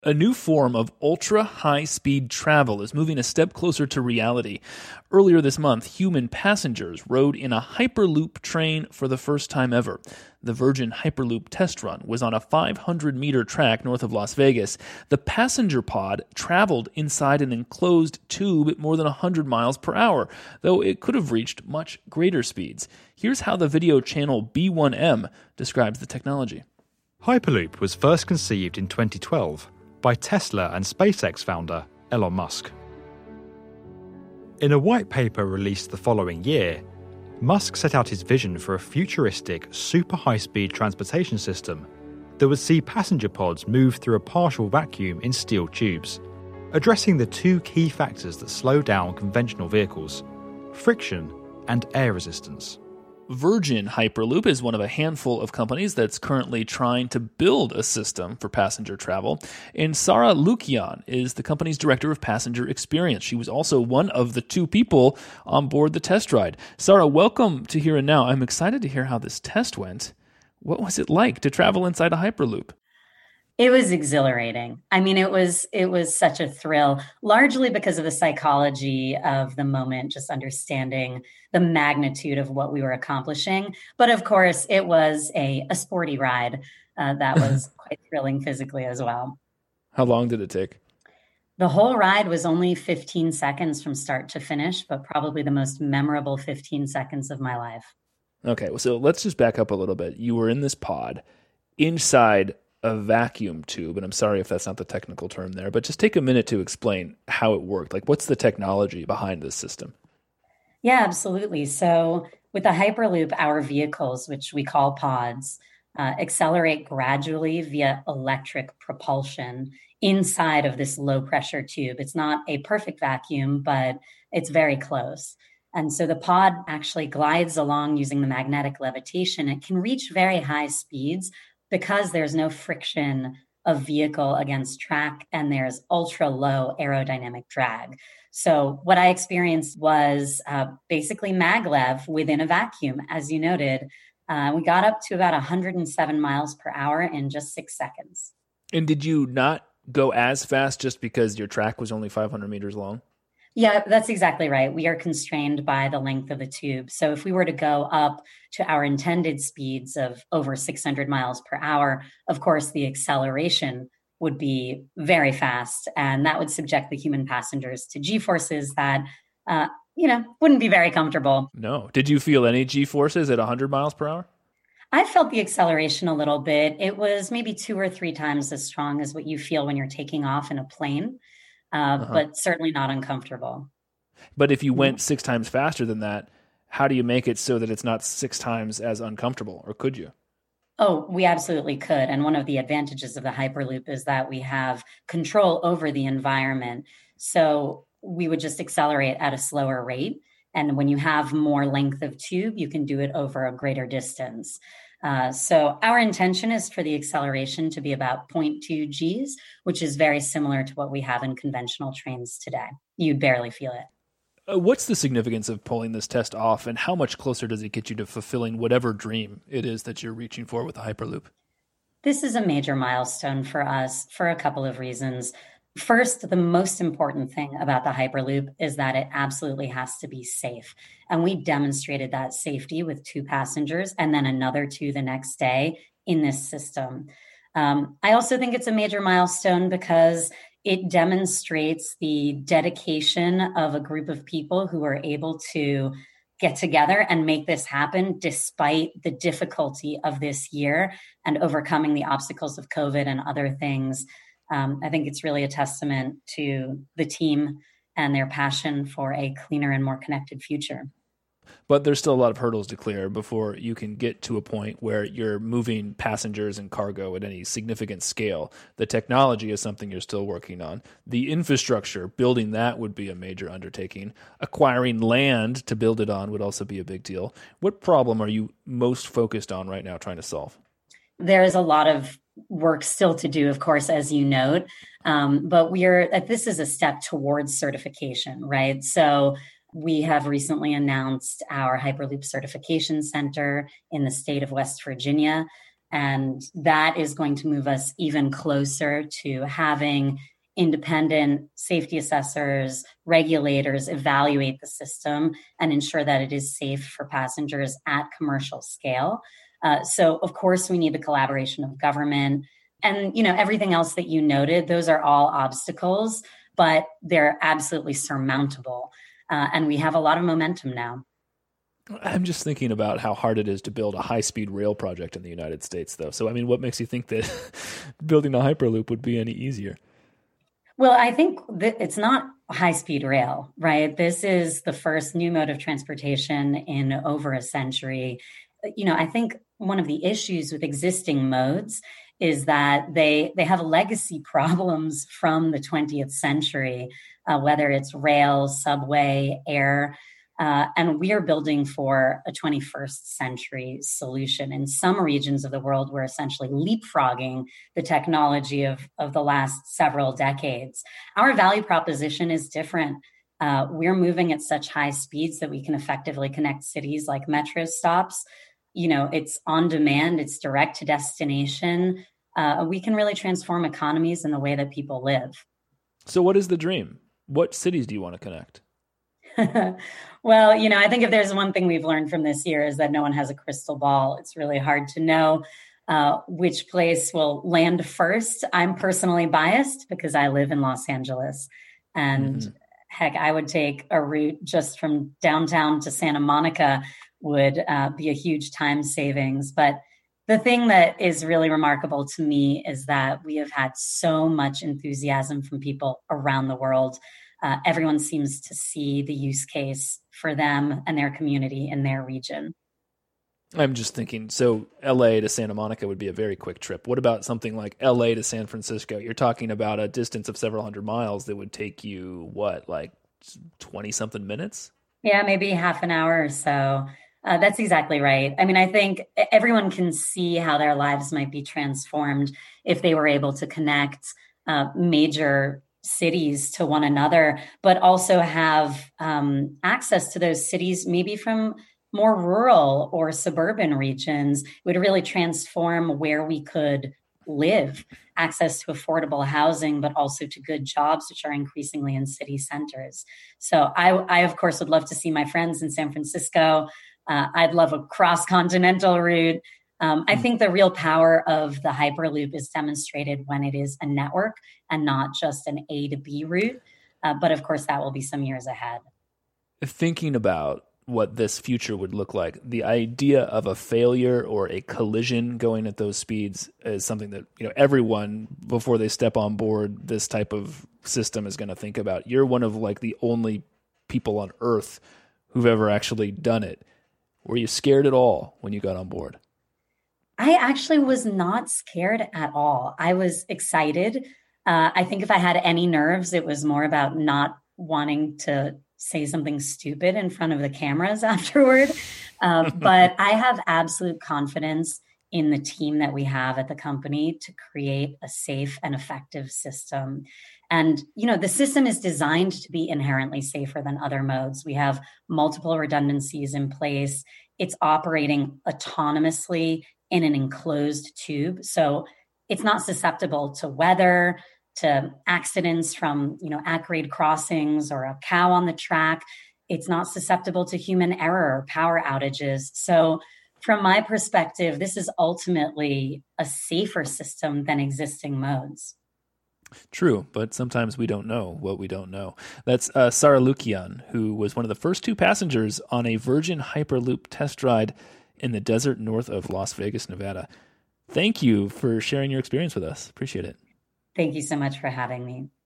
A new form of ultra-high-speed travel is moving a step closer to reality. Earlier this month, human passengers rode in a Hyperloop train for the first time ever. The Virgin Hyperloop test run was on a 500-meter track north of Las Vegas. The passenger pod traveled inside an enclosed tube at more than 100 miles per hour, though it could have reached much greater speeds. Here's how the video channel B1M describes the technology. Hyperloop was first conceived in 2012 by Tesla and SpaceX founder Elon Musk. In a white paper released the following year, Musk set out his vision for a futuristic, super high-speed transportation system that would see passenger pods move through a partial vacuum in steel tubes, addressing the two key factors that slow down conventional vehicles: friction and air resistance. Virgin Hyperloop is one of a handful of companies that's currently trying to build a system for passenger travel. And Sarah Lukian is the company's director of passenger experience. She was also one of the two people on board the test ride. Sarah, welcome to Here and Now. I'm excited to hear how this test went. What was it like to travel inside a Hyperloop? It was exhilarating. I mean, it was such a thrill, largely because of the psychology of the moment, just understanding the magnitude of what we were accomplishing. But of course, it was a sporty ride that was quite thrilling physically as well. How long did it take? The whole ride was only 15 seconds from start to finish, but probably the most memorable 15 seconds of my life. Okay, so let's just back up a little bit. You were in this pod inside a vacuum tube, and I'm sorry if that's not the technical term there, but just take a minute to explain how it worked. Like, what's the technology behind this system? Yeah, absolutely. So with the Hyperloop, our vehicles, which we call pods, accelerate gradually via electric propulsion inside of this low pressure tube. It's not a perfect vacuum, but it's very close. And so the pod actually glides along using the magnetic levitation. It can reach very high speeds because there's no friction of vehicle against track and there's ultra low aerodynamic drag. So what I experienced was basically maglev within a vacuum. As you noted, we got up to about 107 miles per hour in just 6 seconds. And did you not go as fast just because your track was only 500 meters long? Yeah, that's exactly right. We are constrained by the length of the tube. So if we were to go up to our intended speeds of over 600 miles per hour, of course, the acceleration would be very fast. And that would subject the human passengers to G-forces that, wouldn't be very comfortable. No. Did you feel any G-forces at 100 miles per hour? I felt the acceleration a little bit. It was maybe 2 or 3 times as strong as what you feel when you're taking off in a plane. But certainly not uncomfortable. But if you went 6 times faster than that, how do you make it so that it's not 6 times as uncomfortable, or could you? Oh, we absolutely could. And one of the advantages of the Hyperloop is that we have control over the environment. So we would just accelerate at a slower rate. And when you have more length of tube, you can do it over a greater distance. So our intention is for the acceleration to be about 0.2 Gs, which is very similar to what we have in conventional trains today. You'd barely feel it. What's the significance of pulling this test off, and how much closer does it get you to fulfilling whatever dream it is that you're reaching for with the Hyperloop? This is a major milestone for us for a couple of reasons. First, the most important thing about the Hyperloop is that it absolutely has to be safe. And we demonstrated that safety with 2 passengers and then another 2 the next day in this system. I also think it's a major milestone because it demonstrates the dedication of a group of people who are able to get together and make this happen despite the difficulty of this year and overcoming the obstacles of COVID and other things. I think it's really a testament to the team and their passion for a cleaner and more connected future. But there's still a lot of hurdles to clear before you can get to a point where you're moving passengers and cargo at any significant scale. The technology is something you're still working on. The infrastructure, building that would be a major undertaking. Acquiring land to build it on would also be a big deal. What problem are you most focused on right now trying to solve? There is a lot of work still to do, of course, as you note, but this is a step towards certification, right? So we have recently announced our Hyperloop Certification Center in the state of West Virginia. And that is going to move us even closer to having independent safety assessors, regulators evaluate the system and ensure that it is safe for passengers at commercial scale. So, of course, we need the collaboration of government and, everything else that you noted. Those are all obstacles, but they're absolutely surmountable. And we have a lot of momentum now. I'm just thinking about how hard it is to build a high-speed rail project in the United States, though. So, what makes you think that building a Hyperloop would be any easier? Well, I think that it's not high-speed rail, right? This is the first new mode of transportation in over a century. I think one of the issues with existing modes is that they have legacy problems from the 20th century, whether it's rail, subway, air. And we are building for a 21st century solution. In some regions of the world, we're essentially leapfrogging the technology of the last several decades. Our value proposition is different. We're moving at such high speeds that we can effectively connect cities like metro stops. It's on demand, it's direct to destination. We can really transform economies in the way that people live. So what is the dream? What cities do you want to connect? Well, I think if there's one thing we've learned from this year is that no one has a crystal ball. It's really hard to know which place will land first. I'm personally biased because I live in Los Angeles. And heck, I would take a route just from downtown to Santa Monica would be a huge time savings. But the thing that is really remarkable to me is that we have had so much enthusiasm from people around the world. Everyone seems to see the use case for them and their community in their region. I'm just thinking, so LA to Santa Monica would be a very quick trip. What about something like LA to San Francisco? You're talking about a distance of several hundred miles that would take you, like 20-something minutes? Yeah, maybe half an hour or so. That's exactly right. I think everyone can see how their lives might be transformed if they were able to connect major cities to one another, but also have access to those cities maybe from more rural or suburban regions. It would really transform where we could live, access to affordable housing, but also to good jobs, which are increasingly in city centers. So I of course, would love to see my friends in San Francisco. I'd love a cross-continental route. I think the real power of the Hyperloop is demonstrated when it is a network and not just an A to B route. But of course, that will be some years ahead. Thinking about what this future would look like, the idea of a failure or a collision going at those speeds is something that everyone, before they step on board this type of system, is going to think about. You're one of the only people on Earth who've ever actually done it. Were you scared at all when you got on board? I actually was not scared at all. I was excited. I think if I had any nerves, it was more about not wanting to say something stupid in front of the cameras afterward. But I have absolute confidence in the team that we have at the company to create a safe and effective system. And, the system is designed to be inherently safer than other modes. We have multiple redundancies in place. It's operating autonomously in an enclosed tube. So it's not susceptible to weather, to accidents from, at-grade crossings or a cow on the track. It's not susceptible to human error or power outages. So from my perspective, this is ultimately a safer system than existing modes. True, but sometimes we don't know what we don't know. That's Sarah Lukian, who was one of the first two passengers on a Virgin Hyperloop test ride in the desert north of Las Vegas, Nevada. Thank you for sharing your experience with us. Appreciate it. Thank you so much for having me.